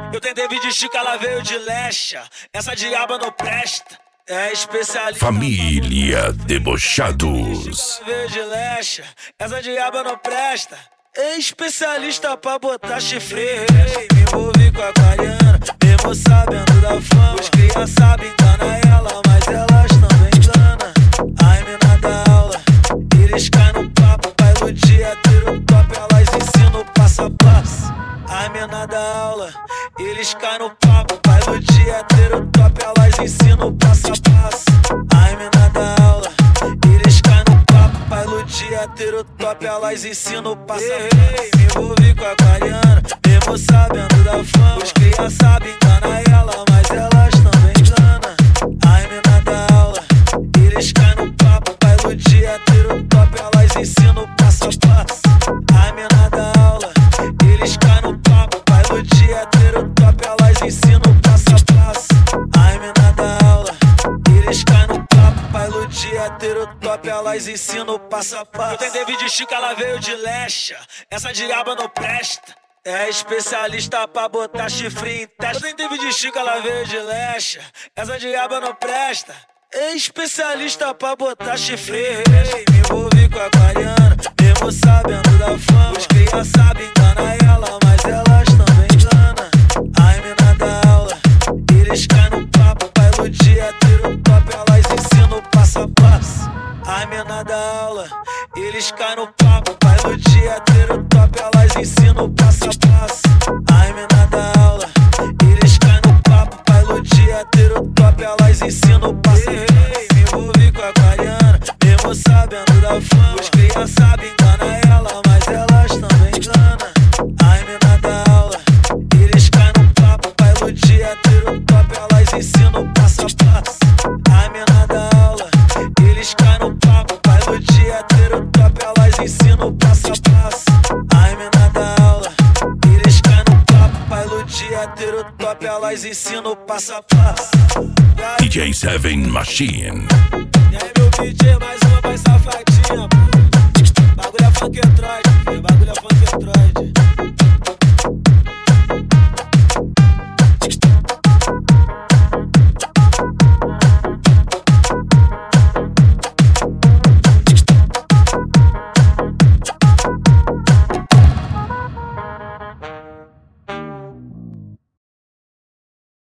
Eu tentei vídeo chica, ela veio de lecha. Essa diaba não presta. É especialista. Família Debochados. Ela veio de lecha. Essa diaba não presta. É especialista pra botar chifre. Me envolvi com a aquariana, mesmo sabendo da fama. Os cria sabem enganar ela, mas elas também enganam. Ai, mina da aula, eles caem no papo. Pra iludir a tiro top, elas ensinam passo a passo. Ai, mina da aula, eles caem no papo. Pra iludir a tiro top, elas ensinam passo a passo. Ai, mina da aula, eles caem no papo. Pra iludir a tiro top, elas ensinam passo a passo. Me envolvi com a aquariana, mesmo sabendo da fama. Os cria sabem enganar ela, mas elas também enganam. Ai, mina da aula, eles caem no papo. Pra iludir a tiro top, elas ensinam passo a passo. Ai, mina da aula, eles caem no papo. Pra iludir a tiro top, elas ensinam passo a passo. Ai, mina da aula, eles caem no papo. Pra iludir a tiro top, elas ensinam passo a passo. Eu tentei vídeo chica, ela veio de lecha. Essa diaba não presta. É especialista pra botar chifre em testa. Eu tentei vídeo chica, ela veio de lecha. Essa diaba não presta. É especialista pra botar chifre. Me envolvi com a aquariana, mesmo sabendo da fama. Os cria sabem enganar ela, mas elas também enganam. Ai, mina da aula, eles caem no papo. Pra iludir a tiro top, elas ensinam passo a passo. Ai, mina da aula, eles caem no papo. Pra iludir a tiro top, elas ensinam passo a passo. Ai, mina da aula, eles caem no papo. Pra iludir a tiro top, elas ensinam passo a passo. Me envolvi com a aquariana, mesmo sabendo da fama. Os cria sabem enganar ela, mas elas também enganam. Ai, mina da aula, eles caem no papo. Pra iludir a tiro top, elas ensinam passo a passo. Ai, mina da aula, eles caem no papo. Pra iludir a tiro top, elas ensinam passo a passo. Ai, mina da aula, eles caem no papo. Pra iludir a tiro top, elas ensinam passo a passo. DJ Seven Machine. E aí, meu DJ, mais uma vai safar.